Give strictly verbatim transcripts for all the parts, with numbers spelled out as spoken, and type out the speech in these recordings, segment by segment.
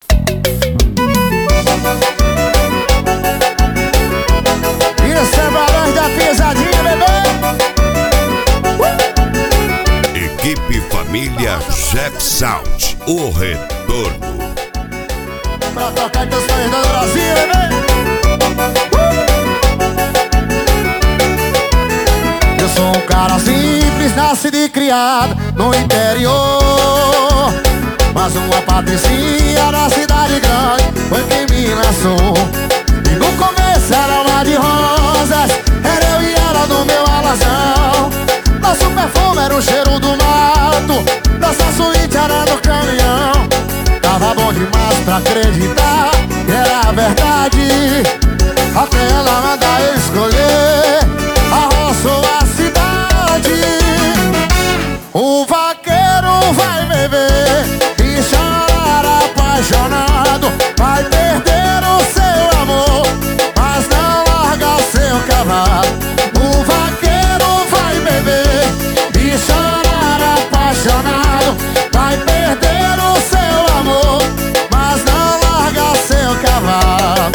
Isso é Barões da Pisadinha, bebê. Equipe Família Jeff Sound, o retorno. Pra tocar teus sonhos do Brasil, bebê. Eu sou um cara simples, nascido e criado no interior, mas uma patricinha na cidade grande foi quem me lançou. E no começo era uma de rosas, era eu e ela no meu alazão. Nosso perfume era o cheiro do mato, nossa suíte era no caminhão. Tava bom demais pra acreditar que era verdade, até ela mandar eu escolher a roça ou a cidade. O vaqueiro vai beber e chorar apaixonado, vai perder o seu amor, mas não larga seu cavalo. O vaqueiro vai beber e chorar apaixonado, vai perder o seu amor, mas não larga seu cavalo.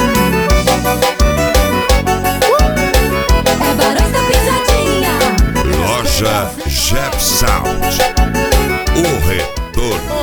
É Barões da Pisadinha. Loja Jeff Sound, o retorno.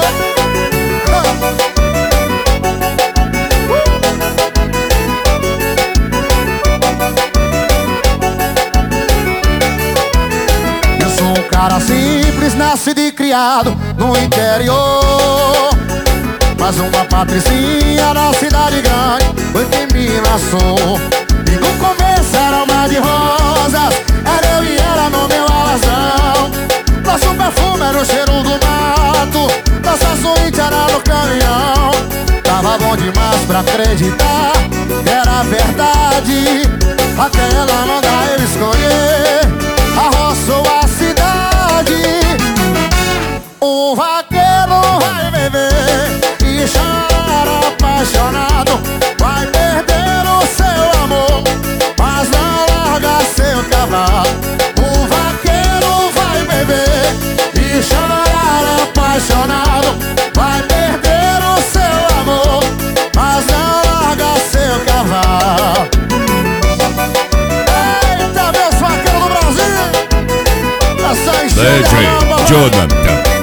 Eu sou um cara simples, nascido e criado no interior, mas uma patricinha na cidade grande foi quem me lançou. E no começo era uma de rosas, era eu e ela no meu alazão. Nosso perfume era o cheiro do mato, nossa suíte era no caminhão. Tava bom demais pra acreditar que era verdade, até ela mandar eu escolher a roça ou a cidade. O vaqueiro vai beber e chorar apaixonado, vai perder o seu amor, mas não larga seu cavalo. O vaqueiro vai beber e chorar apaixonado, vai perder o seu amor, mas não larga seu cavalo. Eita, meus vaqueiros do Brasil! Essa encheu de Legend alma, Jonathan.